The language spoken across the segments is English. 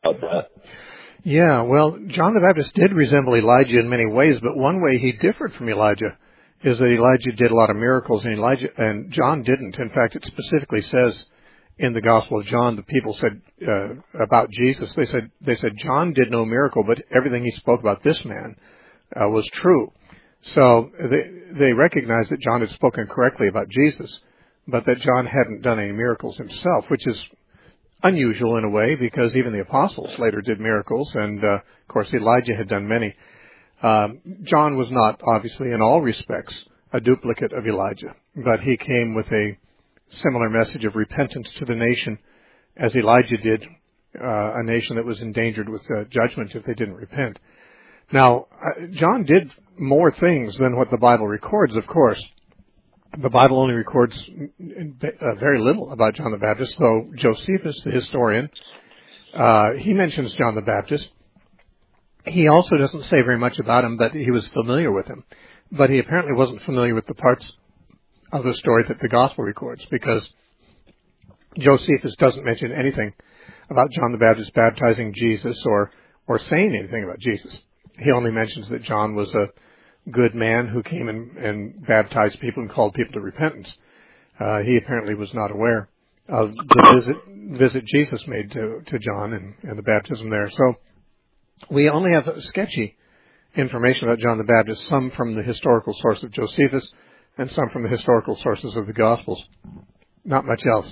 about that. Yeah, well, John the Baptist did resemble Elijah in many ways, but one way he differed from Elijah is that Elijah did a lot of miracles, and John didn't. In fact, it specifically says in the Gospel of John, the people said about Jesus, they said John did no miracle, but everything he spoke about this man was true. So they recognized that John had spoken correctly about Jesus, but that John hadn't done any miracles himself, which is unusual in a way, because even the apostles later did miracles, and of course Elijah had done many. John was not, obviously, in all respects, a duplicate of Elijah, but he came with a similar message of repentance to the nation, as Elijah did, a nation that was endangered with judgment if they didn't repent. Now, John did more things than what the Bible records, of course. The Bible only records very little about John the Baptist, though Josephus, the historian, he mentions John the Baptist. He also doesn't say very much about him, but he was familiar with him. But he apparently wasn't familiar with the parts of the story that the Gospel records, because Josephus doesn't mention anything about John the Baptist baptizing Jesus or saying anything about Jesus. He only mentions that John was a good man who came and baptized people and called people to repentance. He apparently was not aware of the visit Jesus made to John and the baptism there. So we only have sketchy information about John the Baptist, some from the historical source of Josephus and some from the historical sources of the Gospels. Not much else.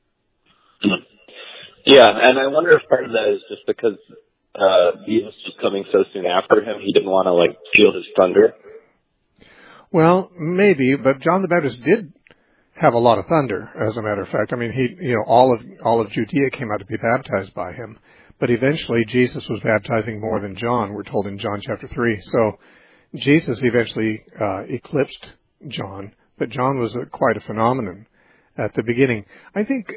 Yeah, and I wonder if part of that is just because Jesus was coming so soon after him, he didn't want to steal his thunder. Well, maybe, but John the Baptist did have a lot of thunder, as a matter of fact. I mean, all of Judea came out to be baptized by him. But eventually, Jesus was baptizing more than John, we're told in John chapter 3. So Jesus eventually eclipsed John, but John was quite a phenomenon at the beginning. I think,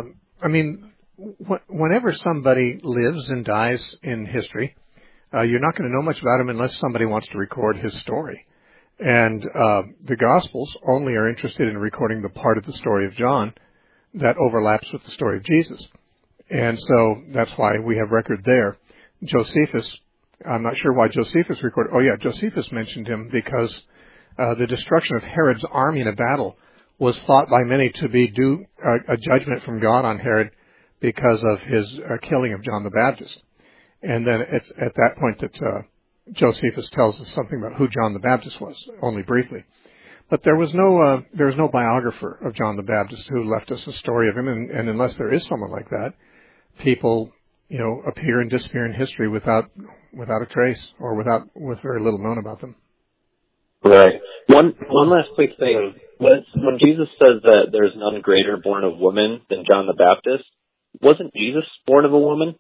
whenever somebody lives and dies in history, you're not going to know much about him unless somebody wants to record his story. And the Gospels only are interested in recording the part of the story of John that overlaps with the story of Jesus. And so that's why we have record there. Josephus, I'm not sure why Josephus recorded. Oh, yeah, Josephus mentioned him because the destruction of Herod's army in a battle was thought by many to be due a judgment from God on Herod because of his killing of John the Baptist. And then it's at that point that Josephus tells us something about who John the Baptist was, only briefly. But there was no biographer of John the Baptist who left us a story of him, and unless there is someone like that, people, appear and disappear in history without a trace, or with very little known about them. Right. One last quick thing. When Jesus says that there's none greater born of woman than John the Baptist, wasn't Jesus born of a woman?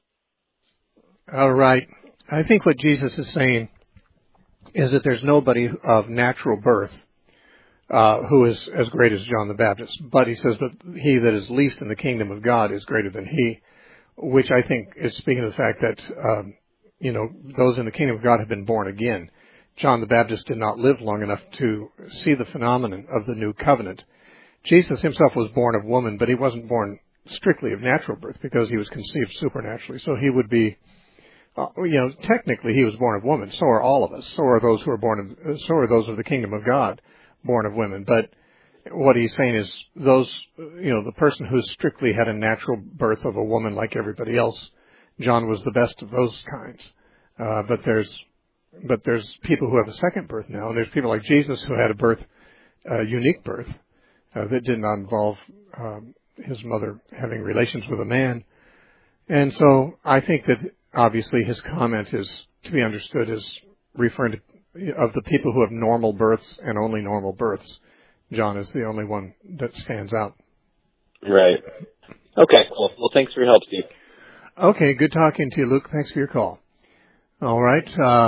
All right. I think what Jesus is saying is that there's nobody of natural birth who is as great as John the Baptist. But he says, but he that is least in the kingdom of God is greater than he, which I think is speaking of the fact that, those in the kingdom of God have been born again. John the Baptist did not live long enough to see the phenomenon of the new covenant. Jesus himself was born of woman, but he wasn't born strictly of natural birth because he was conceived supernaturally. So he would be, technically he was born of woman. So are all of us. So are those those of the kingdom of God, born of women. But what he's saying is the person who strictly had a natural birth of a woman like everybody else, John was the best of those kinds. But there's people who have a second birth now, and there's people like Jesus who had a unique birth that did not involve his mother having relations with a man. And so I think that obviously his comment is to be understood as referring to of the people who have normal births and only normal births. John is the only one that stands out. Right. Okay, cool. Well, thanks for your help, Steve. Okay, good talking to you, Luke. Thanks for your call. All right.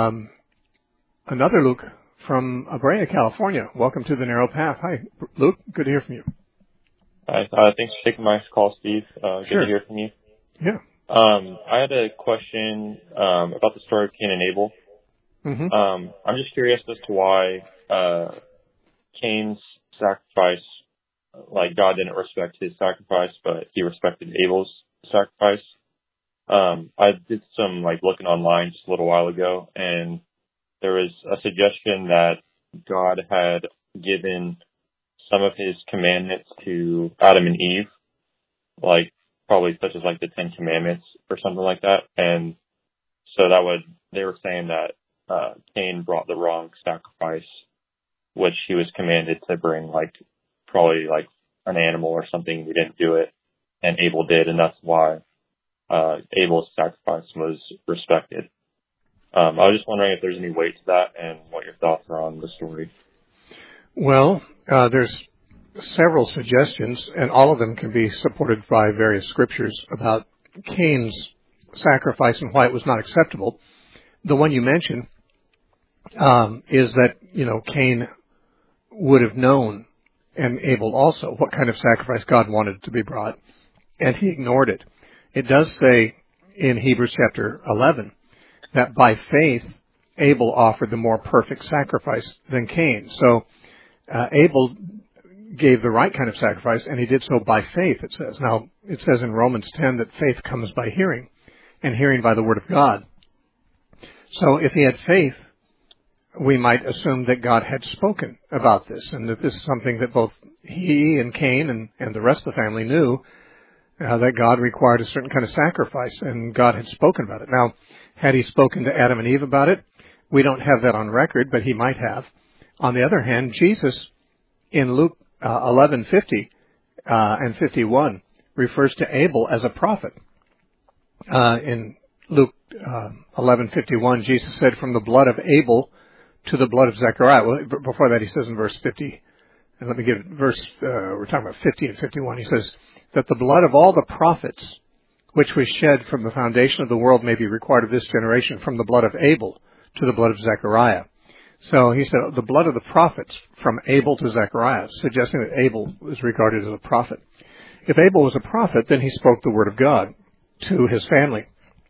Another Luke from Brea, California. Welcome to the Narrow Path. Hi, Luke. Good to hear from you. Hi. Thanks for taking my call, Steve. Good Sure. to hear from you. Yeah. I had a question about the story of Cain and Abel. Mm-hmm. I'm just curious as to why Cain's sacrifice, God didn't respect his sacrifice, but he respected Abel's sacrifice. I did some looking online just a little while ago, and there was a suggestion that God had given some of his commandments to Adam and Eve, probably such as the Ten Commandments or something like that. And so they were saying that Cain brought the wrong sacrifice, which he was commanded to bring probably an animal or something. He didn't do it, and Abel did, and that's why Abel's sacrifice was respected. I was just wondering if there's any weight to that and what your thoughts are on the story. Well, there's several suggestions, and all of them can be supported by various scriptures about Cain's sacrifice and why it was not acceptable. The one you mentioned is that, Cain would have known, and Abel also, what kind of sacrifice God wanted to be brought, and he ignored it. It does say in Hebrews chapter 11 that by faith Abel offered the more perfect sacrifice than Cain. So Abel gave the right kind of sacrifice, and he did so by faith, it says. Now, it says in Romans 10 that faith comes by hearing, and hearing by the word of God. So if he had faith, we might assume that God had spoken about this, and that this is something that both he and Cain and the rest of the family knew, that God required a certain kind of sacrifice, and God had spoken about it. Now, had he spoken to Adam and Eve about it? We don't have that on record, but he might have. On the other hand, Jesus, in Luke 11:50 and 51, refers to Abel as a prophet. In Luke 11:51, Jesus said, "From the blood of Abel to the blood of Zechariah." Well, before that, he says in verse 50, and let me give it we're talking about 50 and 51. He says, "That the blood of all the prophets, which was shed from the foundation of the world, may be required of this generation, from the blood of Abel to the blood of Zechariah." So he said the blood of the prophets from Abel to Zechariah, suggesting that Abel was regarded as a prophet. If Abel was a prophet, then he spoke the word of God to his family.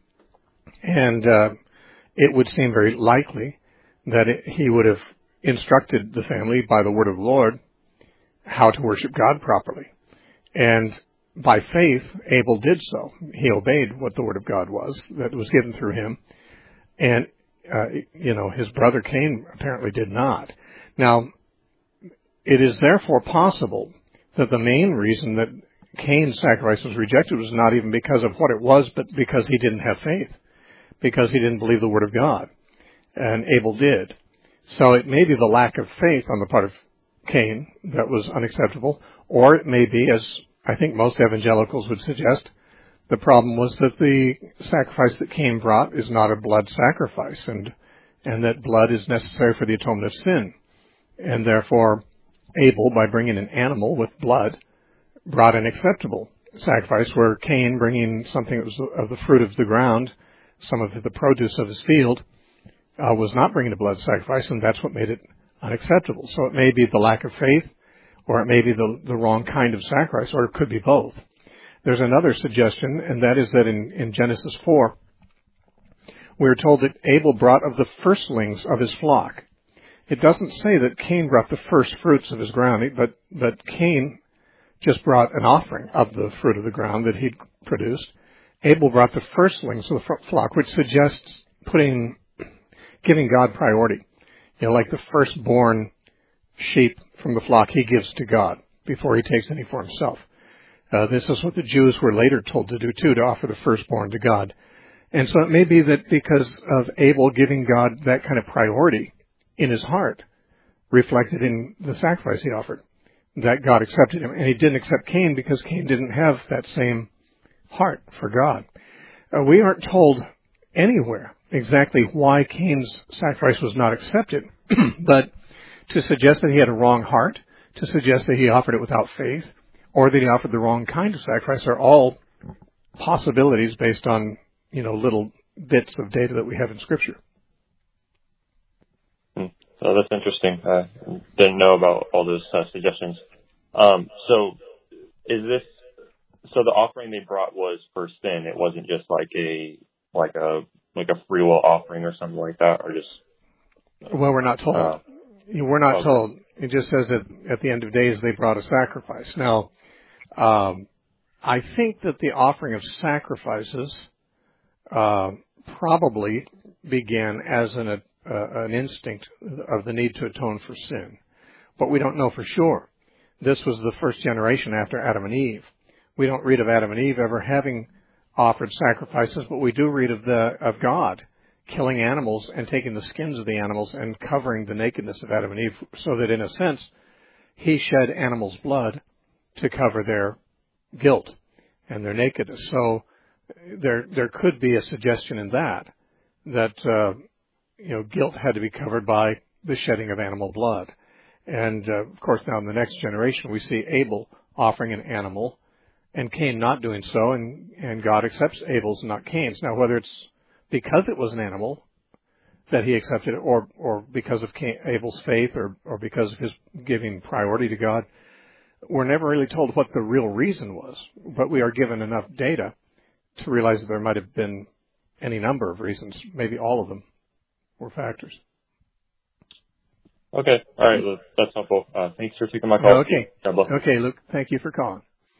And it would seem very likely that he would have instructed the family by the word of the Lord how to worship God properly. And by faith, Abel did so. He obeyed what the word of God was that was given through him. And, his brother Cain apparently did not. Now, it is therefore possible that the main reason that Cain's sacrifice was rejected was not even because of what it was, but because he didn't have faith, because he didn't believe the word of God. And Abel did. So it may be the lack of faith on the part of Cain that was unacceptable, or it may be, as I think most evangelicals would suggest, the problem was that the sacrifice that Cain brought is not a blood sacrifice, and that blood is necessary for the atonement of sin. And therefore, Abel, by bringing an animal with blood, brought an acceptable sacrifice, where Cain, bringing something that was of the fruit of the ground, some of the produce of his field, was not bringing a blood sacrifice, and that's what made it unacceptable. So it may be the lack of faith, or it may be the wrong kind of sacrifice, or it could be both. There's another suggestion, and that is that in Genesis 4, we're told that Abel brought of the firstlings of his flock. It doesn't say that Cain brought the first fruits of his ground, but Cain just brought an offering of the fruit of the ground that he'd produced. Abel brought the firstlings of the flock, which suggests giving God priority. Like the firstborn sheep from the flock he gives to God before he takes any for himself. This is what the Jews were later told to do too, to offer the firstborn to God. And so it may be that because of Abel giving God that kind of priority in his heart, reflected in the sacrifice he offered, that God accepted him. And he didn't accept Cain because Cain didn't have that same heart for God. We aren't told anywhere exactly why Cain's sacrifice was not accepted, but to suggest that he had a wrong heart, to suggest that he offered it without faith, or that he offered the wrong kind of sacrifice, are all possibilities based on, little bits of data that we have in Scripture. So that's interesting. Didn't know about all those suggestions. So the offering they brought was for sin. It wasn't just like a free will offering or something like that, or just. Well, we're not told. We're not told. It just says that at the end of days they brought a sacrifice. Now, I think that the offering of sacrifices probably began as an instinct of the need to atone for sin. But we don't know for sure. This was the first generation after Adam and Eve. We don't read of Adam and Eve ever having offered sacrifices, but we do read of God killing animals and taking the skins of the animals and covering the nakedness of Adam and Eve, so that in a sense, he shed animals' blood to cover their guilt and their nakedness. So there could be a suggestion in that guilt had to be covered by the shedding of animal blood. And of course, now in the next generation, we see Abel offering an animal, and Cain not doing so, and God accepts Abel's and not Cain's. Now, whether it's because it was an animal that he accepted it, or because of Abel's faith, or because of his giving priority to God, we're never really told what the real reason was. But we are given enough data to realize that there might have been any number of reasons. Maybe all of them were factors. Okay. All right. Well, that's helpful. Thanks for taking my call. Okay. Okay, Luke. Thank you for calling.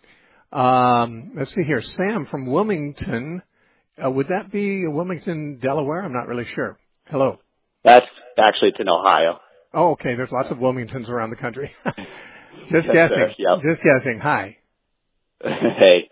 Let's see here. Sam from Wilmington. Would that be Wilmington, Delaware? I'm not really sure. Hello. That's actually in Ohio. Oh, okay. There's lots of Wilmingtons around the country. Just guessing. Yep. Just guessing. Hi. Hey.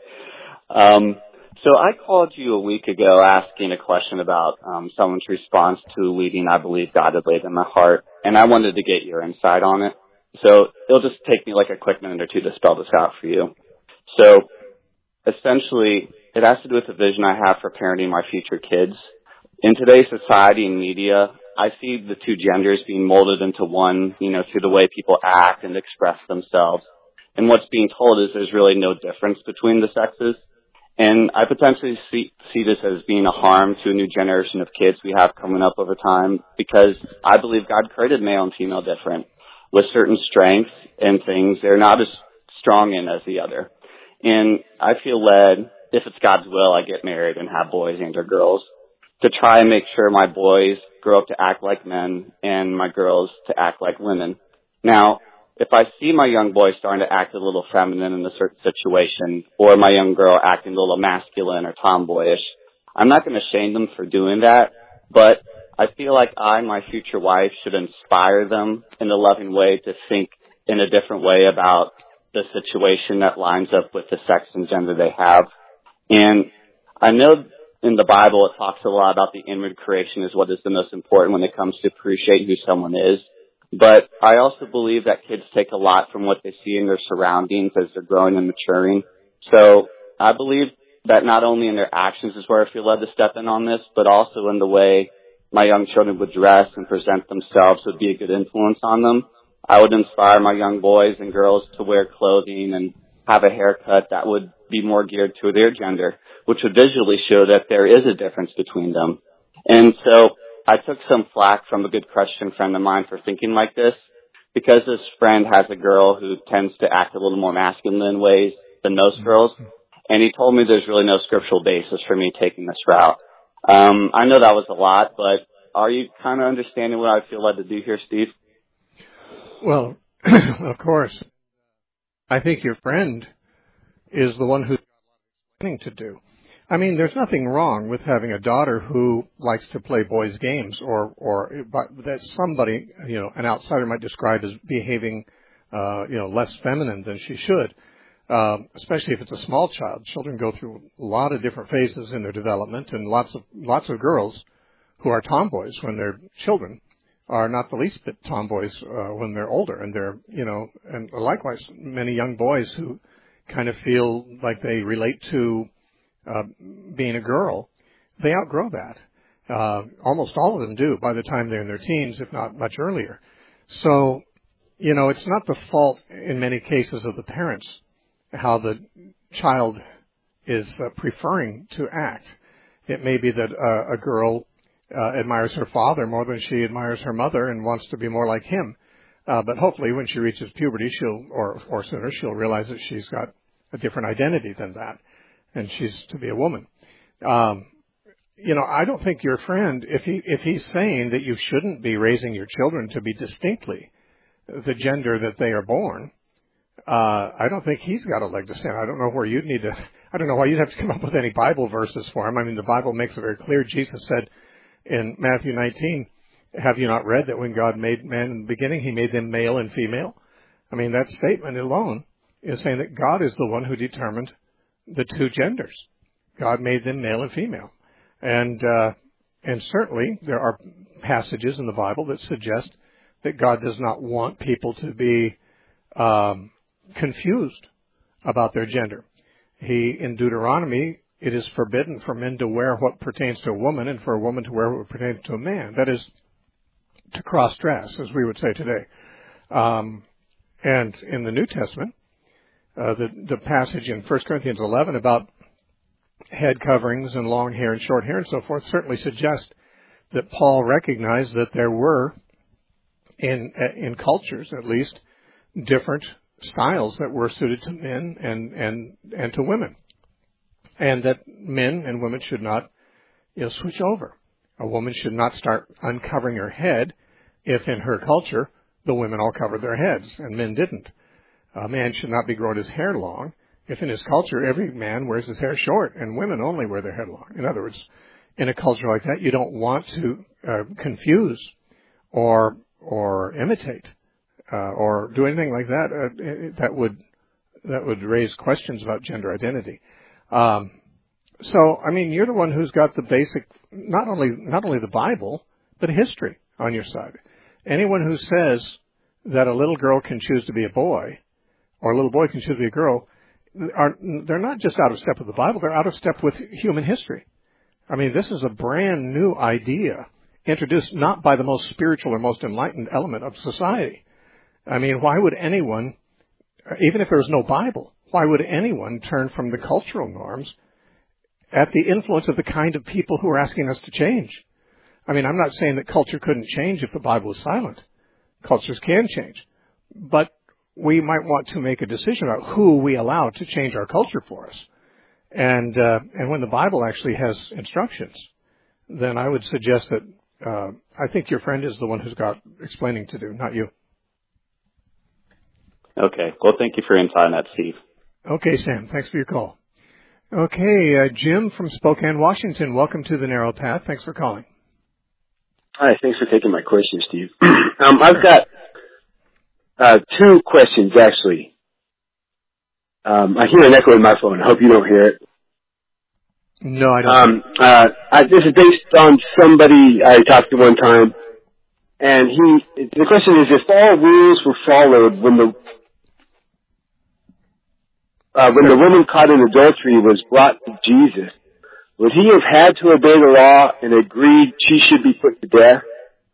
So I called you a week ago asking a question about someone's response to a leading I believe God had laid in my heart, and I wanted to get your insight on it. So it'll just take me like a quick minute or two to spell this out for you. So essentially, it has to do with the vision I have for parenting my future kids. In today's society and media, I see the two genders being molded into one, through the way people act and express themselves. And what's being told is there's really no difference between the sexes. And I potentially see this as being a harm to a new generation of kids we have coming up over time, because I believe God created male and female different, with certain strengths and things they're not as strong in as the other. And I feel led, if it's God's will, I get married and have boys and or girls, to try and make sure my boys grow up to act like men and my girls to act like women. Now, if I see my young boy starting to act a little feminine in a certain situation, or my young girl acting a little masculine or tomboyish, I'm not going to shame them for doing that, but I feel like my future wife, should inspire them in a loving way to think in a different way about the situation that lines up with the sex and gender they have. And I know in the Bible it talks a lot about the inward creation is what is the most important when it comes to appreciating who someone is. But I also believe that kids take a lot from what they see in their surroundings as they're growing and maturing. So I believe that not only in their actions is where I feel led to step in on this, but also in the way my young children would dress and present themselves would be a good influence on them. I would inspire my young boys and girls to wear clothing and have a haircut that would be more geared to their gender, which would visually show that there is a difference between them. And so I took some flack from a good Christian friend of mine for thinking like this, because this friend has a girl who tends to act a little more masculine in ways than most girls, and he told me there's really no scriptural basis for me taking this route. I know that was a lot, but are you kind of understanding what I feel led to do here, Steve? Well, of course. I think your friend is the one who's planning to do. I mean, there's nothing wrong with having a daughter who likes to play boys' games, or that somebody, an outsider might describe as behaving, less feminine than she should. Especially if it's a small child. Children go through a lot of different phases in their development, and lots of girls who are tomboys when they're children are not the least bit tomboys when they're older, and they're, and likewise many young boys who kind of feel like they relate to being a girl, they outgrow that. Almost all of them do by the time they're in their teens, if not much earlier. So, it's not the fault in many cases of the parents how the child is preferring to act. It may be that a girl admires her father more than she admires her mother and wants to be more like him. But hopefully when she reaches puberty, or sooner, she'll realize that she's got a different identity than that, and she's to be a woman. I don't think your friend, if he's saying that you shouldn't be raising your children to be distinctly the gender that they are born, I don't think he's got a leg to stand. I don't know where you'd need to. I don't know why you'd have to come up with any Bible verses for him. I mean, the Bible makes it very clear. Jesus said in Matthew 19, have you not read that when God made man in the beginning, he made them male and female? I mean, that statement alone is saying that God is the one who determined the two genders. God made them male and female. And certainly there are passages in the Bible that suggest that God does not want people to be confused about their gender. In Deuteronomy, it is forbidden for men to wear what pertains to a woman and for a woman to wear what pertains to a man. That is, to cross-dress, as we would say today. And in the New Testament, the passage in 1 Corinthians 11 about head coverings and long hair and short hair and so forth certainly suggests that Paul recognized that there were, in cultures at least, different styles that were suited to men and to women, and that men and women should not switch over. A woman should not start uncovering her head if in her culture the women all covered their heads and men didn't. A man should not be growing his hair long if in his culture every man wears his hair short and women only wear their hair long. In other words, in a culture like that, you don't want to confuse or imitate or do anything like that that would raise questions about gender identity. So, I mean, you're the one who's got the basic, not only the Bible, but history on your side. Anyone who says that a little girl can choose to be a boy, or a little boy can choose to be a girl, they're not just out of step with the Bible, they're out of step with human history. I mean, this is a brand new idea, introduced not by the most spiritual or most enlightened element of society. I mean, why would anyone, even if there was no Bible, why would anyone turn from the cultural norms at the influence of the kind of people who are asking us to change? I mean, I'm not saying that culture couldn't change if the Bible was silent. Cultures can change. But we might want to make a decision about who we allow to change our culture for us. And when the Bible actually has instructions, then I would suggest that I think your friend is the one who's got explaining to do, not you. Okay. Well, thank you for your insight on that, Steve. Okay, Sam. Thanks for your call. Okay, Jim from Spokane, Washington. Welcome to the Narrow Path. Thanks for calling. Hi, thanks for taking my question, Steve. I've got two questions, actually. I hear an echo in my phone. I hope you don't hear it. No, I don't. This is based on somebody I talked to one time, and the question is, if all rules were followed when the woman caught in adultery was brought to Jesus, would he have had to obey the law and agreed she should be put to death?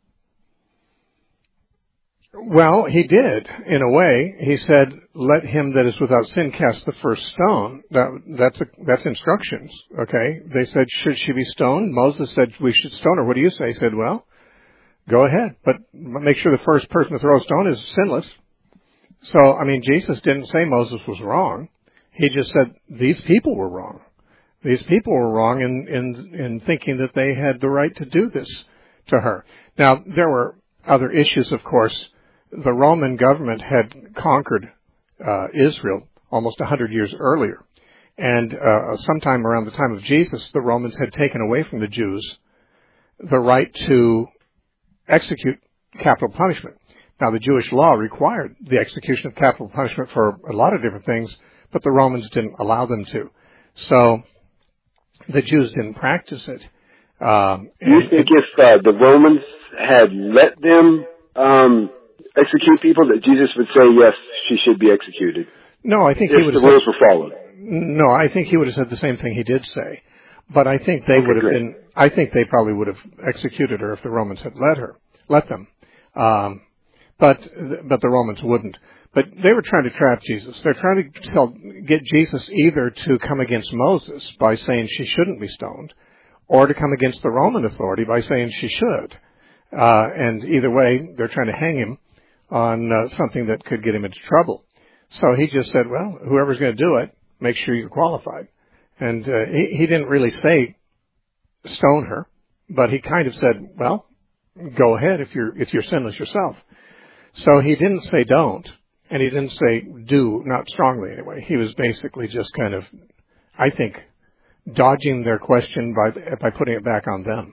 Well, he did, in a way. He said, let him that is without sin cast the first stone. That's instructions, okay? They said, should she be stoned? Moses said, we should stone her. What do you say? He said, well, go ahead, but make sure the first person to throw a stone is sinless. So, I mean, Jesus didn't say Moses was wrong. He just said these people were wrong. These people were wrong in thinking that they had the right to do this to her. Now, there were other issues, of course. The Roman government had conquered Israel almost 100 years earlier. And sometime around the time of Jesus, the Romans had taken away from the Jews the right to execute capital punishment. Now, the Jewish law required the execution of capital punishment for a lot of different things, but the Romans didn't allow them to. So the Jews didn't practice it. Do you think if the Romans had let them execute people, that Jesus would say, yes, she should be executed? No, I think he would have said, if the rules were followed. No, I think he would have said the same thing he did say. But I think they would have been, I think they probably would have executed her if the Romans had let them. But the Romans wouldn't. But they were trying to trap Jesus. They're trying to get Jesus either to come against Moses by saying she shouldn't be stoned, or to come against the Roman authority by saying she should. And either way, they're trying to hang him on something that could get him into trouble. So he just said, well, whoever's going to do it, make sure you're qualified. And he didn't really say stone her, but he kind of said, well, go ahead if you're sinless yourself. So he didn't say don't, and he didn't say do, not strongly anyway. He was basically just kind of I think, dodging their question by putting it back on them.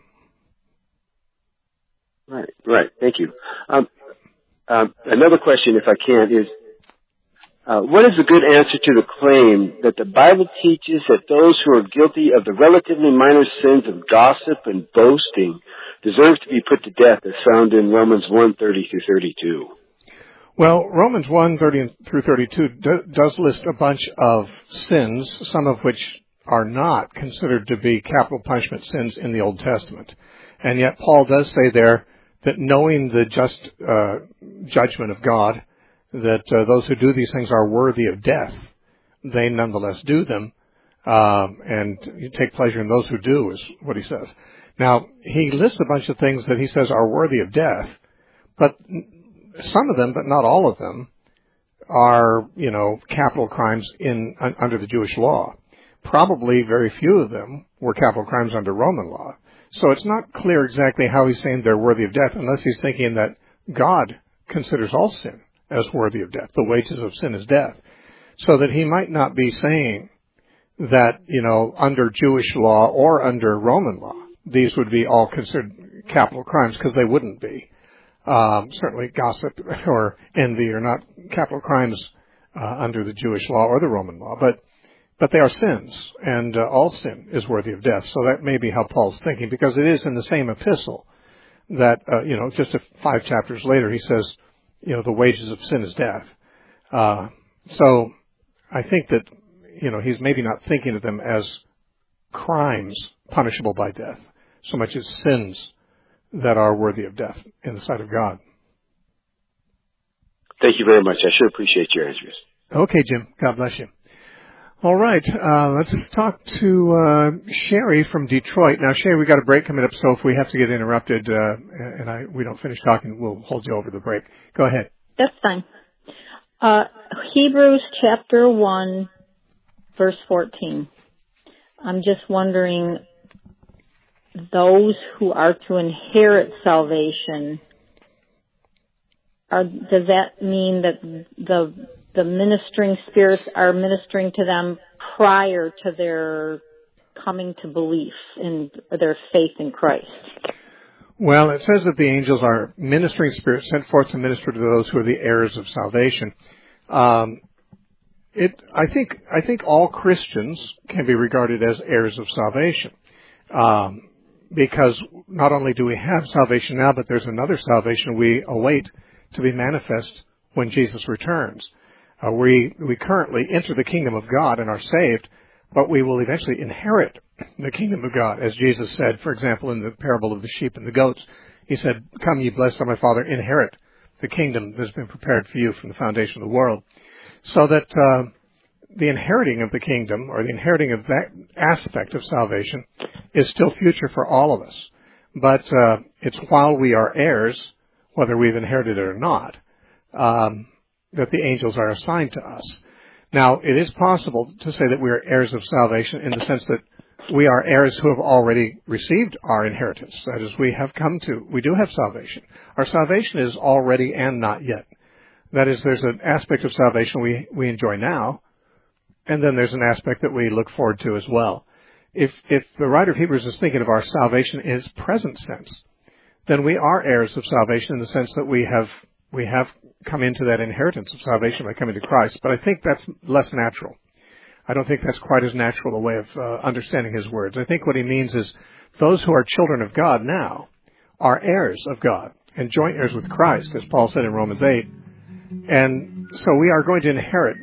Right. Thank you. Another question, if I can, is what is a good answer to the claim that the Bible teaches that those who are guilty of the relatively minor sins of gossip and boasting deserve to be put to death, as found in Romans 1:30 through 32? Well, Romans 1:30 through 32 does list a bunch of sins, some of which are not considered to be capital punishment sins in the Old Testament. And yet Paul does say there that knowing the just judgment of God, that those who do these things are worthy of death, they nonetheless do them, and you take pleasure in those who do, is what he says. Now, he lists a bunch of things that he says are worthy of death, but some of them, but not all of them, are, capital crimes under the Jewish law. Probably very few of them were capital crimes under Roman law. So it's not clear exactly how he's saying they're worthy of death, unless he's thinking that God considers all sin as worthy of death. The wages of sin is death. So that he might not be saying that, under Jewish law or under Roman law, these would be all considered capital crimes, because they wouldn't be. Certainly gossip or envy are not capital crimes under the Jewish law or the Roman law, but they are sins, and all sin is worthy of death. So that may be how Paul's thinking, because it is in the same epistle that, just 5 chapters later, he says, the wages of sin is death. So I think that, he's maybe not thinking of them as crimes punishable by death, so much as sins that are worthy of death in the sight of God. Thank you very much. I sure appreciate your answers. Okay, Jim. God bless you. All right. Let's talk to Sherry from Detroit. Now, Sherry, we got a break coming up, so if we have to get interrupted and we don't finish talking, we'll hold you over the break. Go ahead. That's fine. Hebrews chapter 1, verse 14. I'm just wondering, those who are to inherit salvation, does that mean that the ministering spirits are ministering to them prior to their coming to belief in their faith in Christ? Well, it says that the angels are ministering spirits sent forth to minister to those who are the heirs of salvation. I think all Christians can be regarded as heirs of salvation, because not only do we have salvation now, but there's another salvation we await to be manifest when Jesus returns. We currently enter the kingdom of God and are saved, but we will eventually inherit the kingdom of God. As Jesus said, for example, in the parable of the sheep and the goats, he said, "Come, ye blessed of my Father, inherit the kingdom that has been prepared for you from the foundation of the world." So that the inheriting of the kingdom, or the inheriting of that aspect of salvation, is still future for all of us. But it's while we are heirs, whether we've inherited it or not, that the angels are assigned to us. Now, it is possible to say that we are heirs of salvation in the sense that we are heirs who have already received our inheritance. That is, we do have salvation. Our salvation is already and not yet. That is, there's an aspect of salvation we enjoy now, and then there's an aspect that we look forward to as well. If the writer of Hebrews is thinking of our salvation in its present sense, then we are heirs of salvation in the sense that we have come into that inheritance of salvation by coming to Christ. But I think that's less natural. I don't think that's quite as natural a way of understanding his words. I think what he means is those who are children of God now are heirs of God and joint heirs with Christ, as Paul said in Romans 8. And so we are going to inherit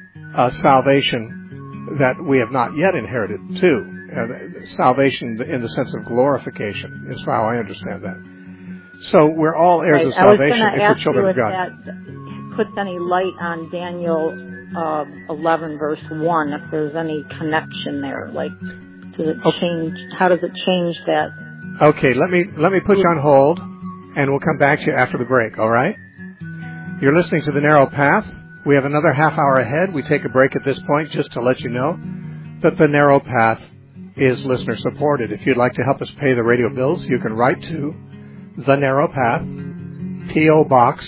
salvation that we have not yet inherited too. Salvation in the sense of glorification is how I understand that. So we're all heirs of salvation if we're children of God. I was going to ask you if that puts any light on Daniel 11 verse 1, if there's any connection there. Like, does it change? How does it change that? Okay, let me put you on hold, and we'll come back to you after the break, all right? You're listening to The Narrow Path. We have another half hour ahead. We take a break at this point just to let you know that The Narrow Path is listener supported. If you'd like to help us pay the radio bills, you can write to The Narrow Path, P.O. Box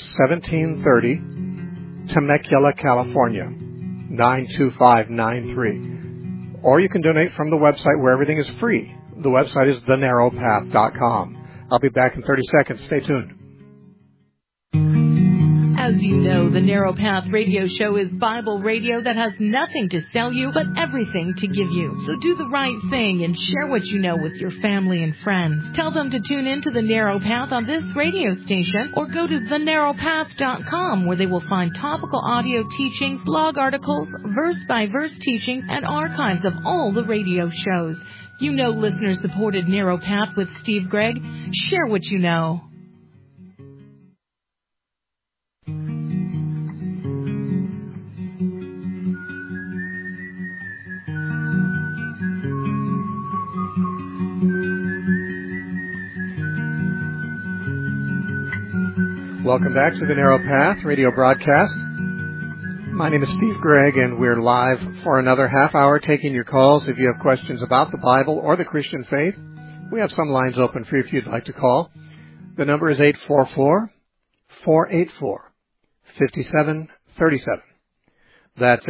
1730, Temecula, California, 92593. or you can donate from the website where everything is free. The website is thenarrowpath.com. I'll be back in 30 seconds. Stay tuned. As you know, the Narrow Path Radio Show is Bible radio that has nothing to sell you, but everything to give you. So do the right thing and share what you know with your family and friends. Tell them to tune in to the Narrow Path on this radio station, or go to thenarrowpath.com, where they will find topical audio teachings, blog articles, verse-by-verse teachings, and archives of all the radio shows. You know listener-supported Narrow Path with Steve Gregg. Share what you know. Welcome back to the Narrow Path radio broadcast. My name is Steve Gregg, and we're live for another half hour taking your calls. If you have questions about the Bible or the Christian faith, we have some lines open for you if you'd like to call. The number is 844-484-5737. That's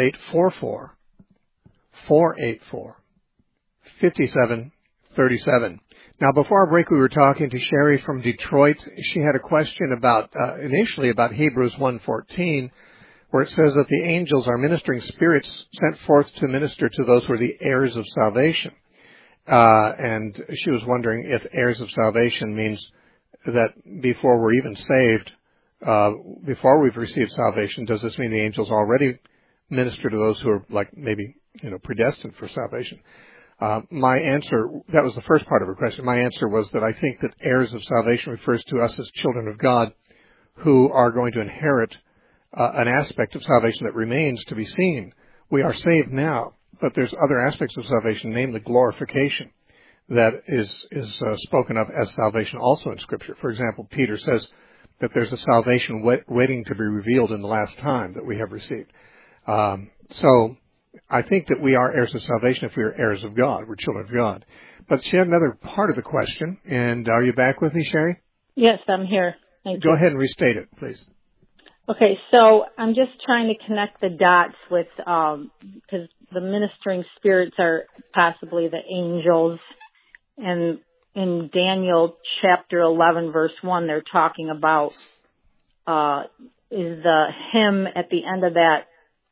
844-484-5737. Now, before our break, we were talking to Sherry from Detroit. She had a question about, initially about Hebrews 1:14, where it says that the angels are ministering spirits sent forth to minister to those who are the heirs of salvation. And she was wondering if heirs of salvation means that before we're even saved, before we've received salvation, does this mean the angels already minister to those who are like maybe, predestined for salvation? My answer, that was the first part of her question. My answer was that I think that heirs of salvation refers to us as children of God who are going to inherit an aspect of salvation that remains to be seen. We are saved now, but there's other aspects of salvation, namely glorification, that is spoken of as salvation also in Scripture. For example, Peter says that there's a salvation waiting to be revealed in the last time that we have received. So I think that we are heirs of salvation if we are heirs of God. We're children of God. But she had another part of the question, and are you back with me, Sherry? Yes, I'm here. Thank you. Go ahead and restate it, please. Okay, so I'm just trying to connect the dots with, because the ministering spirits are possibly the angels, and in Daniel chapter 11, verse 1, they're talking about, is the hymn at the end of that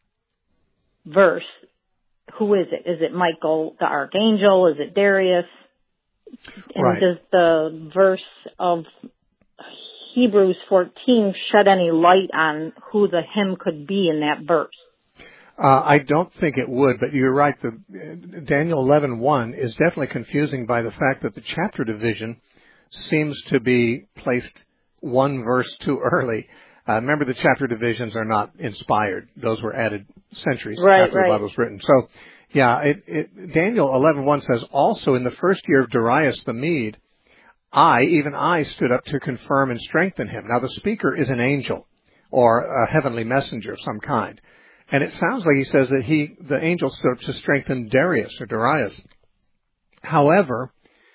verse, who is it? Is it Michael the archangel? Is it Darius? And right. Does the verse of Hebrews 14 shed any light on who the hymn could be in that verse? I don't think it would, but you're right. The Daniel 11:1 is definitely confusing by the fact that the chapter division seems to be placed one verse too early. Remember, the chapter divisions are not inspired; those were added centuries after the Bible was written. So, Daniel 11:1 says, "Also in the first year of Darius the Mede, even I stood up to confirm and strengthen him." Now, the speaker is an angel or a heavenly messenger of some kind. And it sounds like he says that the angel stood up to strengthen Darius or Darius. However,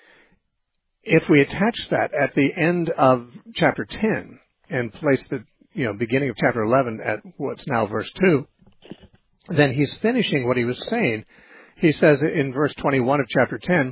if we attach that at the end of chapter 10 and place the beginning of chapter 11 at what's now verse 2, then he's finishing what he was saying. He says in verse 21 of chapter 10,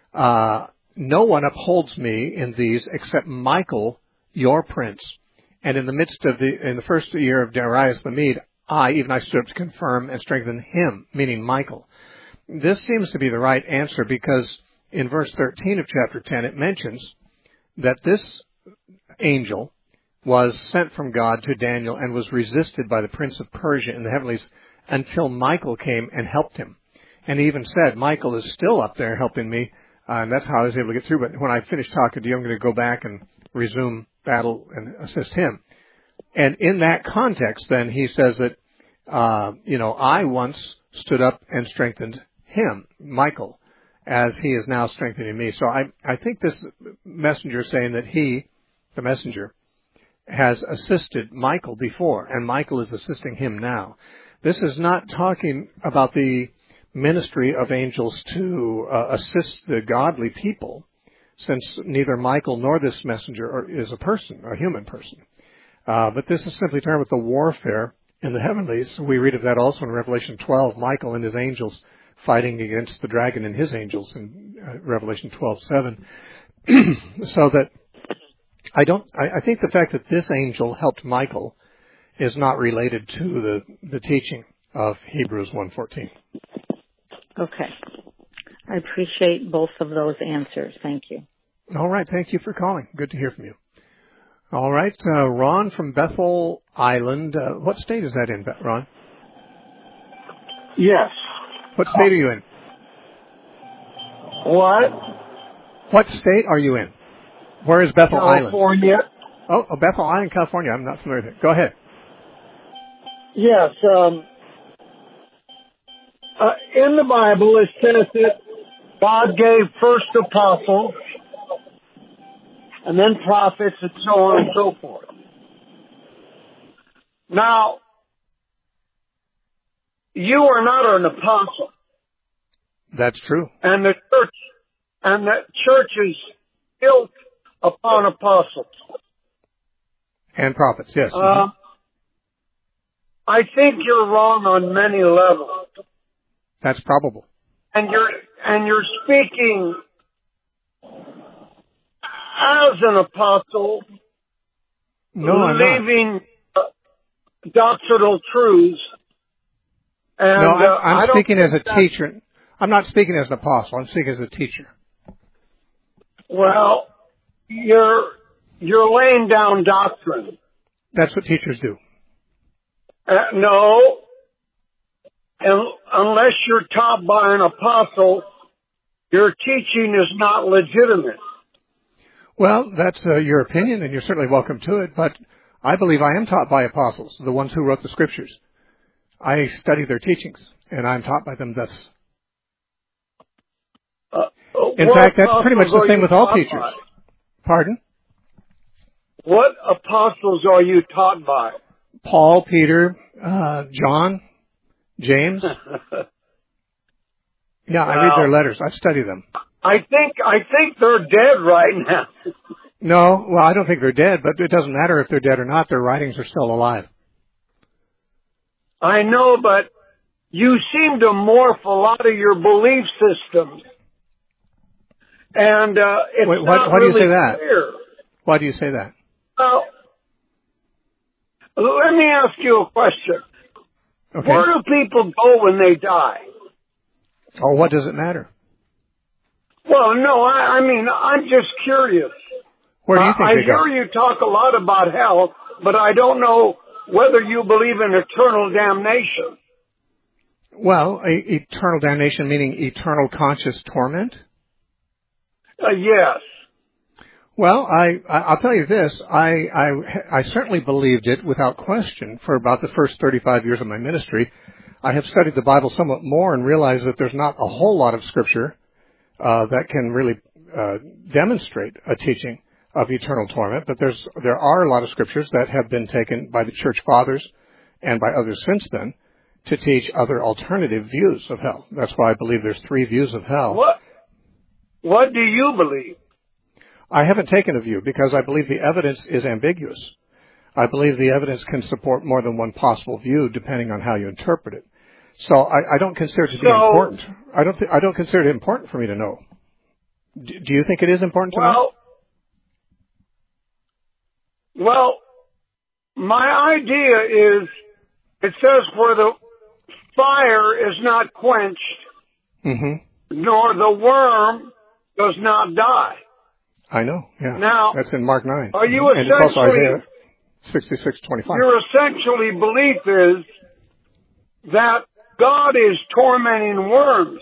"No one upholds me in these except Michael, your prince. And in the first year of Darius the Mede, I stood up to confirm and strengthen him," meaning Michael. This seems to be the right answer because in verse 13 of chapter 10, it mentions that this angel was sent from God to Daniel and was resisted by the prince of Persia in the heavenlies until Michael came and helped him. And he even said, "Michael is still up there helping me," and that's how I was able to get through. But when I finish talking to you, I'm going to go back and resume battle and assist him. And in that context, then, he says that, I once stood up and strengthened him, Michael, as he is now strengthening me. So I think this messenger is saying that he, the messenger, has assisted Michael before, and Michael is assisting him now. This is not talking about the ministry of angels to assist the godly people, since neither Michael nor this messenger is a person, a human person. But this is simply talking about the warfare in the heavenlies. We read of that also in Revelation 12, Michael and his angels fighting against the dragon and his angels in Revelation 12:7. So that I think the fact that this angel helped Michael is not related to the teaching of Hebrews 1:14. Okay. I appreciate both of those answers. Thank you. All right. Thank you for calling. Good to hear from you. All right. Ron from Bethel Island. What state is that in, Ron? Yes. What state are you in? What state are you in? Where is Bethel Island? California. Oh, Bethel Island, California. I'm not familiar with it. Go ahead. Yes. In the Bible, it says that God gave first apostles, and then prophets, and so on and so forth. Now, you are not an apostle. That's true. And the church is built upon apostles. And prophets, yes. I think you're wrong on many levels. That's probable. And you're speaking as an apostle, no, I'm leaving doctrinal truths. And, no, I'm speaking as a teacher. I'm not speaking as an apostle. I'm speaking as a teacher. Well, you're laying down doctrine. That's what teachers do. No. Unless you're taught by an apostle, your teaching is not legitimate. Well, that's your opinion, and you're certainly welcome to it, but I believe I am taught by apostles, the ones who wrote the scriptures. I study their teachings, and I'm taught by them thus. In fact, that's pretty much the same with all teachers. By? Pardon? What apostles are you taught by? Paul, Peter, John, James. Yeah, I read their letters. I study them. I think they're dead right now. No, well, I don't think they're dead, but it doesn't matter if they're dead or not. Their writings are still alive. I know, but you seem to morph a lot of your belief systems. And it's why not do really you say that? clear. Why do you say that? Well, let me ask you a question. Okay. Where do people go when they die? Oh, what does it matter? Well, no, I mean, I'm just curious. Where do you think they go? I hear you talk a lot about hell, but I don't know whether you believe in eternal damnation. Well, eternal damnation meaning eternal conscious torment? Yes. Well, I'll tell you this. I certainly believed it without question for about the first 35 years of my ministry. I have studied the Bible somewhat more and realized that there's not a whole lot of scripture that can really demonstrate a teaching of eternal torment, but there are a lot of scriptures that have been taken by the church fathers and by others since then to teach other alternative views of hell. That's why I believe there's 3 views of hell. What do you believe? I haven't taken a view because I believe the evidence is ambiguous. I believe the evidence can support more than one possible view depending on how you interpret it. So I don't consider it to be important. I don't consider it important for me to know. Do you think it is important to know? Well, my idea is, it says where the fire is not quenched, nor the worm does not die. I know, yeah. Now, that's in Mark 9. Are you and it's also Isaiah 66:25. Your essentially belief is that God is tormenting worms.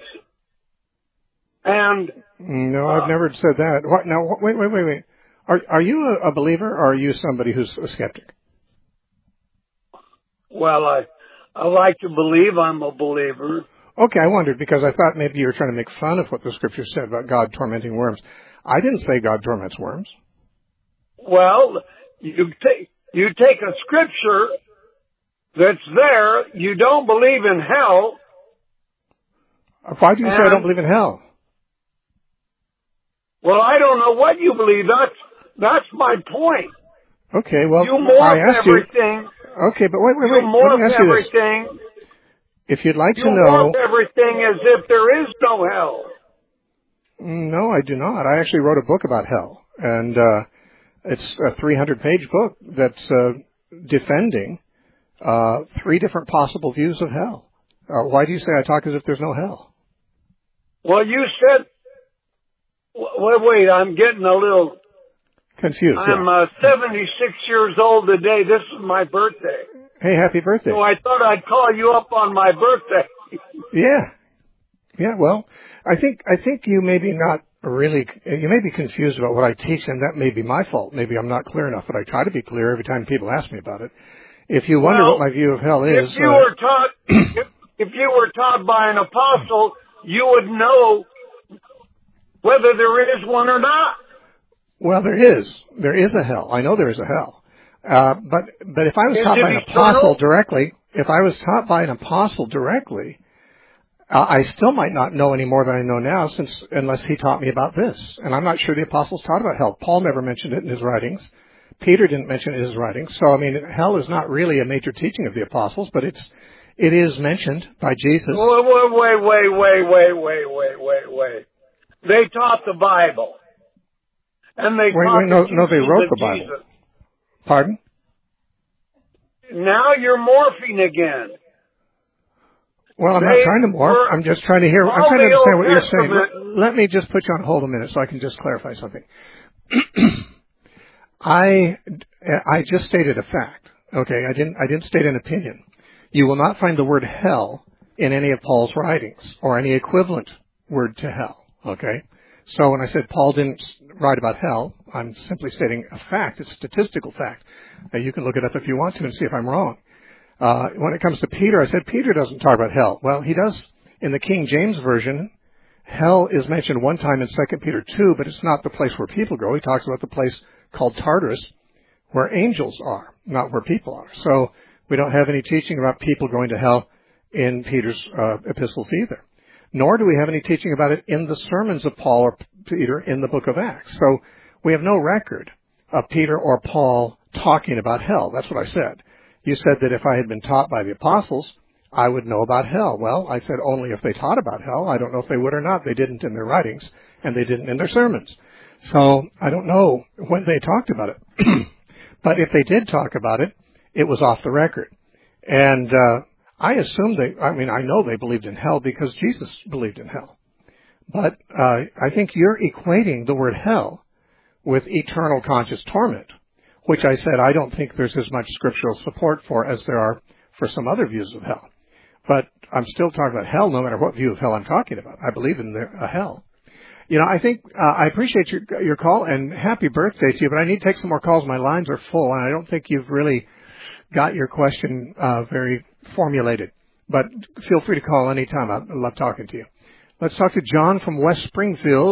And no, I've never said that. What? Now, wait. Are you a believer, or are you somebody who's a skeptic? Well, I like to believe I'm a believer. Okay, I wondered because I thought maybe you were trying to make fun of what the scripture said about God tormenting worms. I didn't say God torments worms. Well, you take a scripture that's there. You don't believe in hell. Why do you say I don't believe in hell? Well, I don't know what you believe. That's my point. Okay, well, you morph I asked everything. You. Okay, but wait. You morph everything. If you'd like to You know... want everything as if there is no hell. No, I do not. I actually wrote a book about hell, and it's a 300-page book that's defending 3 different possible views of hell. Why do you say I talk as if there's no hell? Well, you said... Wait, I'm getting a little... Confused. I'm 76 years old today. This is my birthday. Hey, happy birthday. So I thought I'd call you up on my birthday. Yeah, well, I think you may be not really, you may be confused about what I teach, and that may be my fault. Maybe I'm not clear enough, but I try to be clear every time people ask me about it. If you wonder what my view of hell is... If you were taught, if you were taught by an apostle, you would know whether there is one or not. Well, there is. There is a hell. I know there is a hell. But if I was taught by an apostle directly, I still might not know any more than I know now, unless he taught me about this. And I'm not sure the apostles taught about hell. Paul never mentioned it in his writings. Peter didn't mention it in his writings. So, I mean, hell is not really a major teaching of the apostles, but it is mentioned by Jesus. Wait. They taught the Bible. And they they wrote the Bible. Jesus. Pardon? Now you're morphing again. Well, I'm not trying to morph. I'm just trying to hear. I'm trying to understand what you're saying. Let me just put you on hold a minute so I can just clarify something. I just stated a fact. Okay, I didn't state an opinion. You will not find the word hell in any of Paul's writings or any equivalent word to hell. Okay, so when I said Paul didn't write about hell, I'm simply stating a fact. It's a statistical fact. You can look it up if you want to and see if I'm wrong. When it comes to Peter, I said Peter doesn't talk about hell. Well, he does in the King James Version. Hell is mentioned one time in 2 Peter 2, but it's not the place where people go. He talks about the place called Tartarus, where angels are, not where people are. So we don't have any teaching about people going to hell in Peter's epistles either. Nor do we have any teaching about it in the sermons of Paul or Peter in the book of Acts. So we have no record of Peter or Paul talking about hell. That's what I said. You said that if I had been taught by the apostles, I would know about hell. Well, I said only if they taught about hell. I don't know if they would or not. They didn't in their writings, and they didn't in their sermons. So I don't know when they talked about it. But if they did talk about it, it was off the record. And I assume I know they believed in hell because Jesus believed in hell. But I think you're equating the word hell with eternal conscious torment, which I said I don't think there's as much scriptural support for as there are for some other views of hell. But I'm still talking about hell no matter what view of hell I'm talking about. I believe in a hell. You know, I think I appreciate your call and happy birthday to you, but I need to take some more calls. My lines are full, and I don't think you've really got your question very formulated. But feel free to call anytime. I love talking to you. Let's talk to John from West Springfield.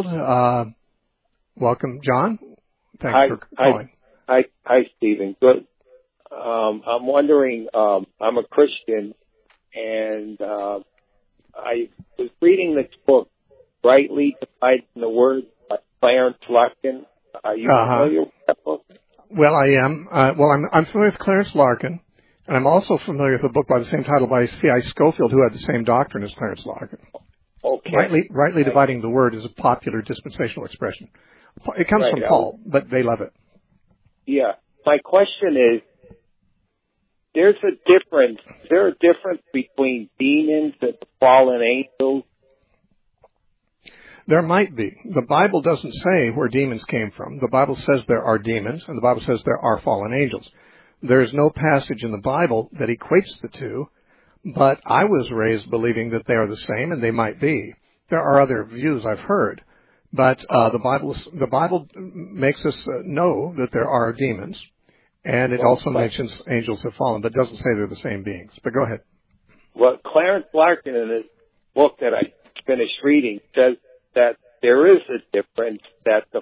Welcome, John. Thanks for calling. Hi, Stephen. Good. I'm wondering, I'm a Christian, and I was reading this book, Rightly Dividing the Word, by Clarence Larkin. Are you familiar with that book? Well, I am. I'm familiar with Clarence Larkin, and I'm also familiar with a book by the same title by C.I. Scofield, who had the same doctrine as Clarence Larkin. Okay. Rightly dividing the word is a popular dispensational expression. It comes from Paul, but they love it. Yeah. My question is, is there a difference between demons and the fallen angels? There might be. The Bible doesn't say where demons came from. The Bible says there are demons, and the Bible says there are fallen angels. There is no passage in the Bible that equates the two, but I was raised believing that they are the same, and they might be. There are other views I've heard, but the Bible makes us know that there are demons, and it also mentions angels have fallen, but doesn't say they're the same beings. But go ahead. Well, Clarence Larkin, in his book that I finished reading, says that there is a difference, that the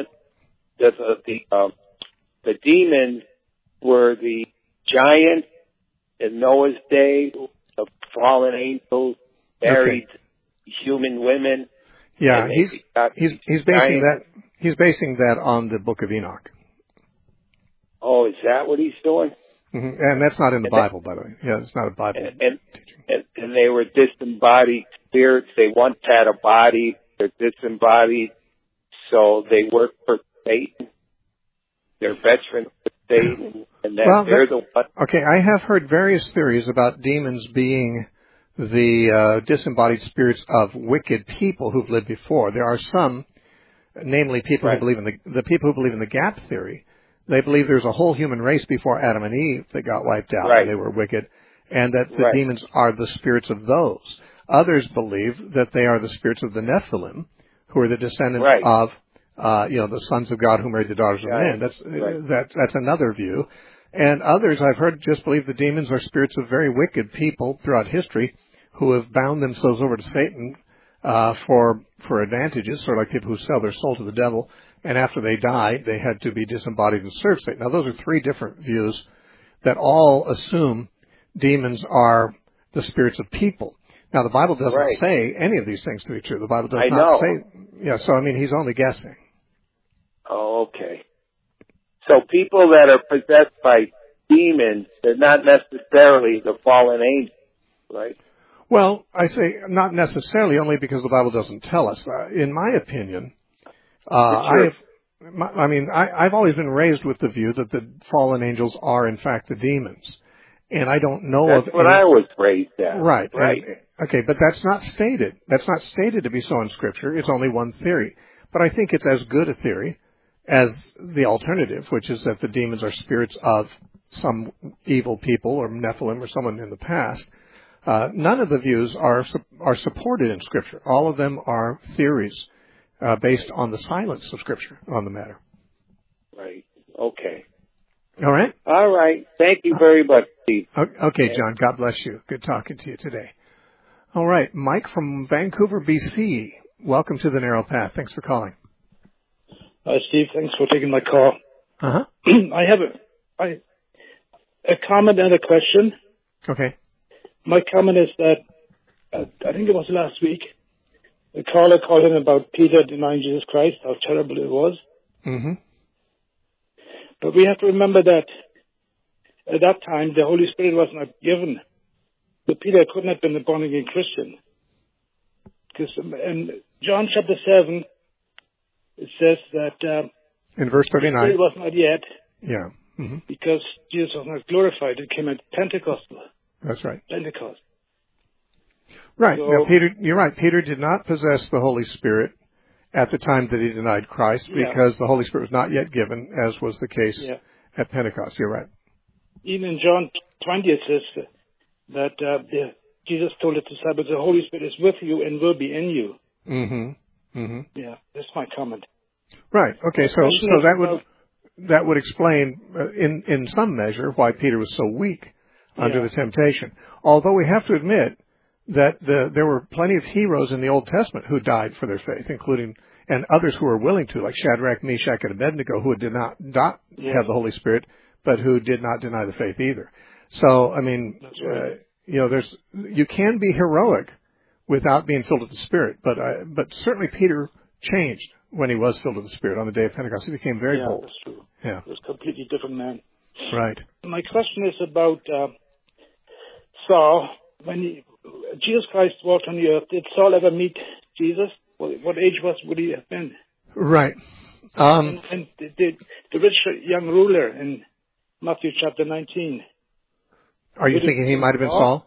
demons were the giants in Noah's day, the fallen angels married human women. Yeah, he's basing that on the Book of Enoch. Oh, is that what he's doing? Mm-hmm. And that's not in the Bible, by the way. Yeah, it's not a Bible teaching. And they were disembodied spirits. They once had a body. They're disembodied. So they work for Satan. They're veterans for Satan. And they're the one. Okay, I have heard various theories about demons being the disembodied spirits of wicked people who've lived before. There are some, namely people who believe in the people who believe in the gap theory. They believe there's a whole human race before Adam and Eve that got wiped out and they were wicked, and that the demons are the spirits of those. Others believe that they are the spirits of the Nephilim, who are the descendants of the sons of God who married the daughters of men. That's another view. And others I've heard just believe the demons are spirits of very wicked people throughout history who have bound themselves over to Satan for advantages, sort of like people who sell their soul to the devil, and after they died, they had to be disembodied and serve Satan. Now, those are three different views that all assume demons are the spirits of people. Now, the Bible doesn't say any of these things to be true. The Bible does not say... Yeah, so, I mean, he's only guessing. Oh, okay. So people that are possessed by demons, they're not necessarily the fallen angels, right? Well, I say not necessarily, only because the Bible doesn't tell us. In my opinion, I've always been raised with the view that the fallen angels are, in fact, the demons. And I don't know That's what I was raised at. Right. Okay, but that's not stated. That's not stated to be so in Scripture. It's only one theory. But I think it's as good a theory as the alternative, which is that the demons are spirits of some evil people or Nephilim or someone in the past. None of the views are supported in Scripture. All of them are theories based on the silence of Scripture on the matter. Right. Okay. All right? All right. Thank you very much, Steve. Okay, John. God bless you. Good talking to you today. All right. Mike from Vancouver, BC. Welcome to the Narrow Path. Thanks for calling. Hi, Steve. Thanks for taking my call. Uh-huh. I have a comment and a question. Okay. My comment is that I think it was last week, the caller called in about Peter denying Jesus Christ, how terrible it was. Mm-hmm. But we have to remember that at that time, the Holy Spirit was not given. So Peter couldn't have been a born-again Christian. Because in John chapter 7, it says that in verse 39, the Spirit was not yet. Yeah. Mm-hmm. Because Jesus was not glorified. It came at Pentecostal. That's right. Pentecost. Right. So, now, Peter, you're right. Peter did not possess the Holy Spirit at the time that he denied Christ because the Holy Spirit was not yet given, as was the case at Pentecost. You're right. Even in John 20, it says that Jesus told his disciples, the Holy Spirit is with you and will be in you. Mm-hmm. Mm-hmm. Yeah, that's my comment. Right. Okay. So that would explain, in some measure, why Peter was so weak under the temptation. Although we have to admit that there were plenty of heroes in the Old Testament who died for their faith, including and others who were willing to, like Shadrach, Meshach, and Abednego, who did not have the Holy Spirit, but who did not deny the faith either. So, I mean, you can be heroic without being filled with the Spirit, but certainly Peter changed when he was filled with the Spirit on the day of Pentecost. He became very bold. That's true. Yeah, he was a completely different man. Right. My question is about Saul. When Jesus Christ walked on the earth, did Saul ever meet Jesus? What age would he have been? Right. And the rich young ruler in Matthew chapter 19. Are you thinking he might have been Saul?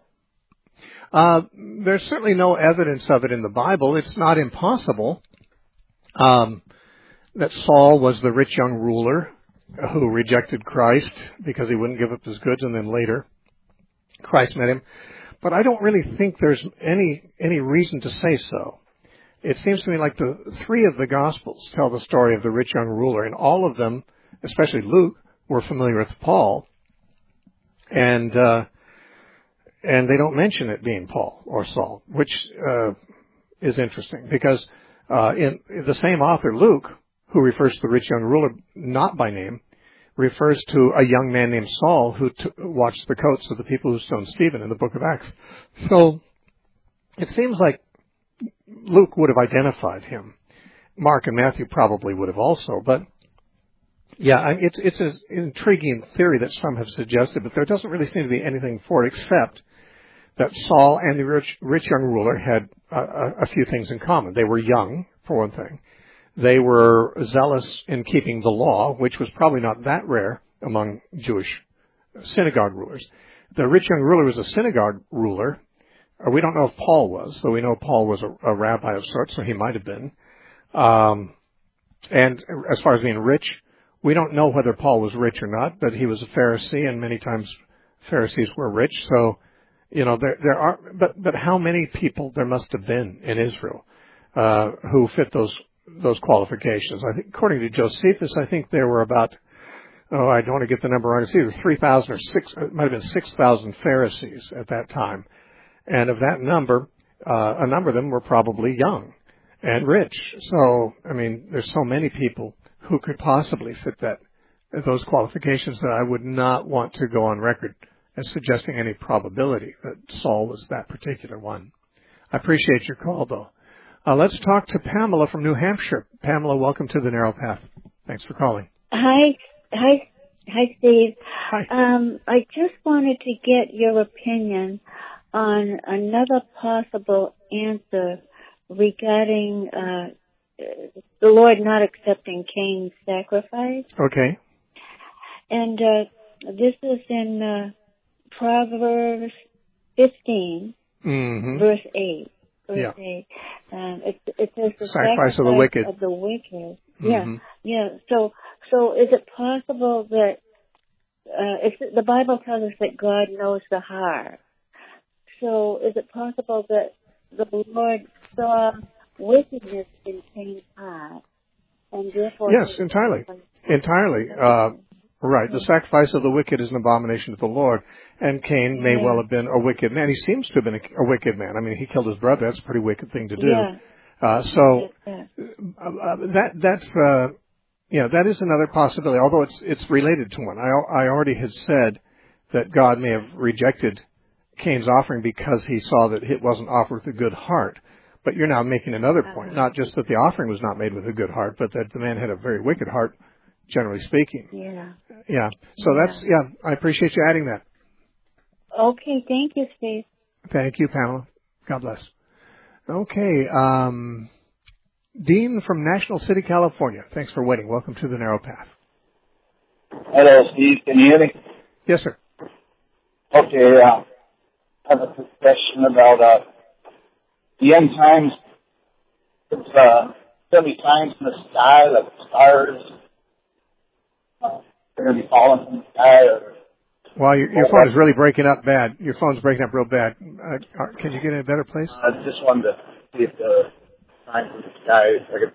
There's certainly no evidence of it in the Bible. It's not impossible that Saul was the rich young ruler who rejected Christ because he wouldn't give up his goods, and then later Christ met him. But I don't really think there's any reason to say so. It seems to me like the three of the Gospels tell the story of the rich young ruler, and all of them, especially Luke, were familiar with Paul, and they don't mention it being Paul or Saul, which is interesting because in the same author, Luke, who refers to the rich young ruler not by name, refers to a young man named Saul who watched the coats of the people who stoned Stephen in the book of Acts. So it seems like Luke would have identified him. Mark and Matthew probably would have also, but Yeah, it's an intriguing theory that some have suggested, but there doesn't really seem to be anything for it except that Saul and the rich young ruler had a few things in common. They were young, for one thing. They were zealous in keeping the law, which was probably not that rare among Jewish synagogue rulers. The rich young ruler was a synagogue ruler. We don't know if Paul was, though we know Paul was a rabbi of sorts, so he might have been. And as far as being rich, we don't know whether Paul was rich or not, but he was a Pharisee, and many times Pharisees were rich. So, there are, but how many people there must have been in Israel who fit those qualifications? I think, according to Josephus, I think there were about, I don't want to get the number wrong. It's either 3,000 or it might have been 6,000 Pharisees at that time. And of that number, a number of them were probably young and rich. So, there's so many people who could possibly fit those qualifications that I would not want to go on record as suggesting any probability that Saul was that particular one. I appreciate your call, though. Let's talk to Pamela from New Hampshire. Pamela, welcome to the Narrow Path. Thanks for calling. Hi, Steve. Hi. I just wanted to get your opinion on another possible answer regarding the Lord not accepting Cain's sacrifice. Okay. And this is in Proverbs 15, verse 8. Yeah. It says the sacrifice of the wicked. Mm-hmm. Yeah. So is it possible that the Bible tells us that God knows the heart? So is it possible that the Lord saw wickedness in Cain's heart, and therefore? Yes, entirely. Right. The sacrifice of the wicked is an abomination to the Lord, and Cain may well have been a wicked man. He seems to have been a wicked man. He killed his brother. That's a pretty wicked thing to do. Yeah. That is another possibility, although it's related to one. I already had said that God may have rejected Cain's offering because he saw that it wasn't offered with a good heart. But you're now making another point, not just that the offering was not made with a good heart, but that the man had a very wicked heart, generally speaking. Yeah. So I appreciate you adding that. Okay, thank you, Steve. Thank you, Pamela. God bless. Okay, Dean from National City, California. Thanks for waiting. Welcome to the Narrow Path. Hello, Steve. Can you hear me? Yes, sir. Okay, I have a quick question about the end times. There's going to be times in the sky, like stars, they're going to be falling from the sky. Well, your phone is really breaking up bad. Your phone's breaking up real bad. Can you get in a better place? I just wanted to see if the signs in the sky are going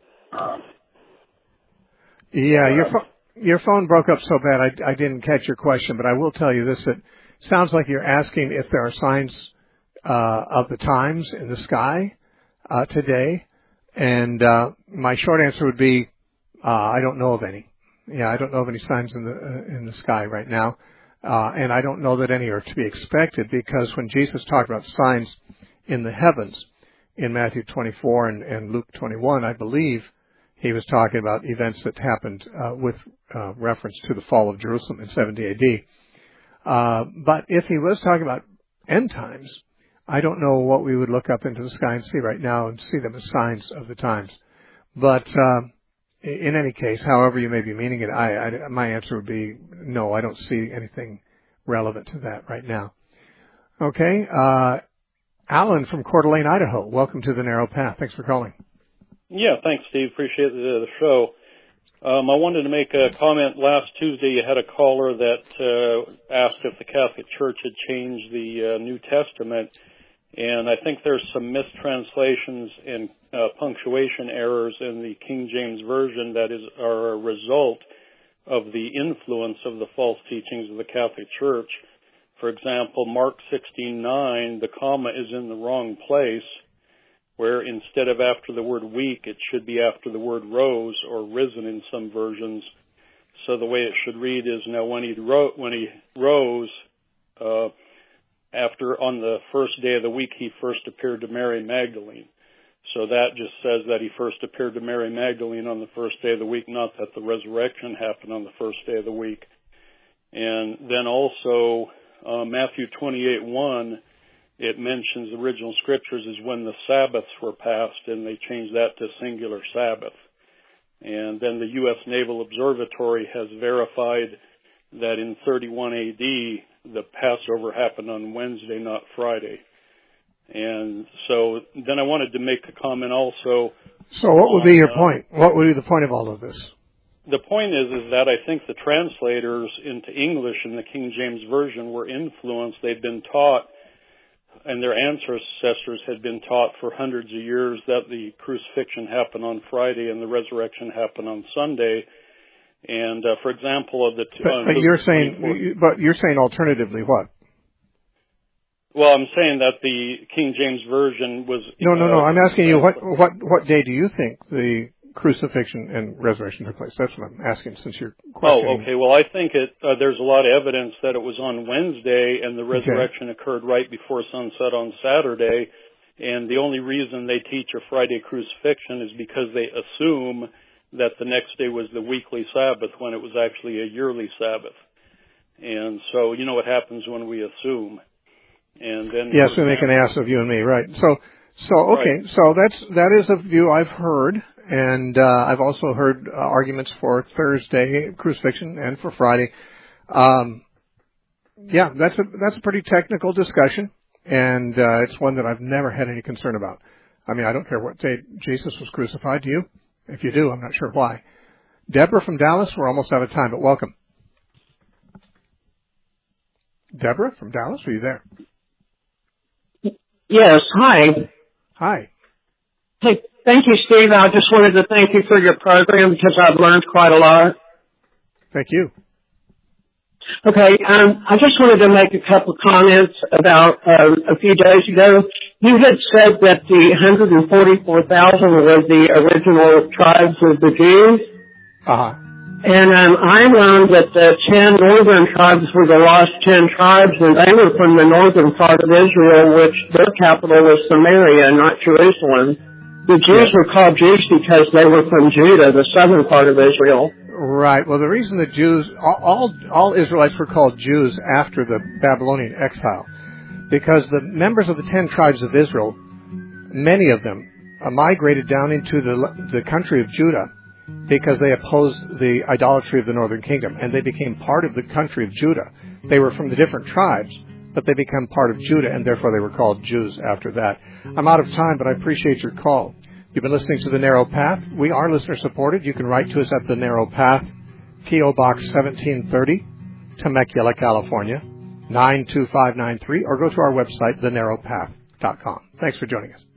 to be... Your phone broke up so bad I didn't catch your question, but I will tell you this, that sounds like you're asking if there are signs of the times in the sky today, and my short answer would be I don't know of any. I don't know of any signs in the sky right now, and I don't know that any are to be expected, because when Jesus talked about signs in the heavens in Matthew 24 and Luke 21, I believe he was talking about events that happened with reference to the fall of Jerusalem in 70 AD. But if he was talking about end times, I don't know what we would look up into the sky and see right now and see them as signs of the times. But in any case, however you may be meaning it, my answer would be no, I don't see anything relevant to that right now. Okay, Alan from Coeur d'Alene, Idaho. Welcome to the Narrow Path. Thanks for calling. Yeah, thanks, Steve. Appreciate the show. I wanted to make a comment. Last Tuesday, you had a caller that asked if the Catholic Church had changed the New Testament, and I think there's some mistranslations and punctuation errors in the King James Version that are a result of the influence of the false teachings of the Catholic Church. For example, Mark 16:9, the comma is in the wrong place, where instead of after the word weak, it should be after the word rose or risen in some versions. So the way it should read is, now when he rose, after on the first day of the week, he first appeared to Mary Magdalene. So that just says that he first appeared to Mary Magdalene on the first day of the week, not that the resurrection happened on the first day of the week. And then also Matthew 28:1, it mentions the original scriptures is when the Sabbaths were passed, and they changed that to singular Sabbath. And then the U.S. Naval Observatory has verified that in 31 A.D., the Passover happened on Wednesday, not Friday. And so then I wanted to make a comment also. So what would be your point? What would be the point of all of this? The point is that I think the translators into English in the King James Version were influenced. They'd been taught, and their ancestors had been taught for hundreds of years, that the crucifixion happened on Friday and the resurrection happened on Sunday. And for example, of the but you're saying alternatively what? Well, I'm saying that the King James Version was... No. I'm asking you, what day do you think the crucifixion and resurrection took place? That's what I'm asking, since you're questioning. Oh, okay. Well, I think there's a lot of evidence that it was on Wednesday, and the resurrection occurred right before sunset on Saturday. And the only reason they teach a Friday crucifixion is because they assume that the next day was the weekly Sabbath, when it was actually a yearly Sabbath. And so, you know what happens when we assume. And then yes, we make an ass of you and me, right? So okay, right. So that is a view I've heard, and I've also heard arguments for Thursday crucifixion and for Friday. Yeah, that's a pretty technical discussion, and it's one that I've never had any concern about. I mean, I don't care what day Jesus was crucified. Do you? If you do, I'm not sure why. Deborah from Dallas, we're almost out of time, but welcome. Deborah from Dallas, are you there? Yes, hi. Hi. Hey, thank you, Steve. I just wanted to thank you for your program because I've learned quite a lot. Thank you. Okay, I just wanted to make a couple comments about a few days ago. You had said that the 144,000 was the original tribes of the Jews. Uh-huh. And I learned that the 10 northern tribes were the lost 10 tribes, and they were from the northern part of Israel, which their capital was Samaria, not Jerusalem. The Jews were called Jews because they were from Judah, the southern part of Israel. Right. Well, the reason the Jews, all Israelites were called Jews after the Babylonian exile, because the members of the 10 tribes of Israel, many of them, migrated down into the country of Judah, because they opposed the idolatry of the northern kingdom, and they became part of the country of Judah. They were from the different tribes, but they became part of Judah, and therefore they were called Jews after that. I'm out of time, but I appreciate your call. You've been listening to The Narrow Path. We are listener-supported. You can write to us at The Narrow Path, P.O. Box 1730, Temecula, California, 92593, or go to our website, thenarrowpath.com. Thanks for joining us.